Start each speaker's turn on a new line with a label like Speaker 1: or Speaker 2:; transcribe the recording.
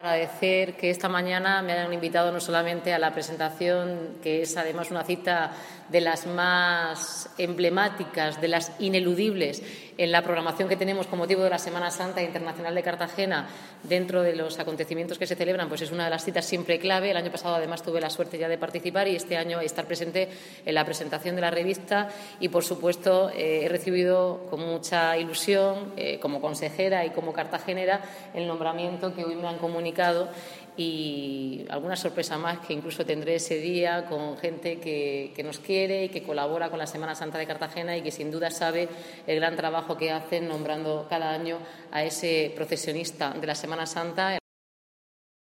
Speaker 1: Agradecer que esta mañana me hayan invitado no solamente a la presentación, que es además una cita de las más emblemáticas, de las ineludibles en la programación que tenemos con motivo de la Semana Santa Internacional de Cartagena dentro de los acontecimientos que se celebran, pues es una de las citas siempre clave. El año pasado además tuve la suerte ya de participar y este año estar presente en la presentación de la revista y, por supuesto, he recibido con mucha ilusión como consejera y como cartagenera el nombramiento que hoy me han comunicado y alguna sorpresa más que incluso tendré ese día con gente que nos quiere y que colabora con la Semana Santa de Cartagena y que sin duda sabe el gran trabajo que hacen nombrando cada año a ese procesionista de la Semana Santa.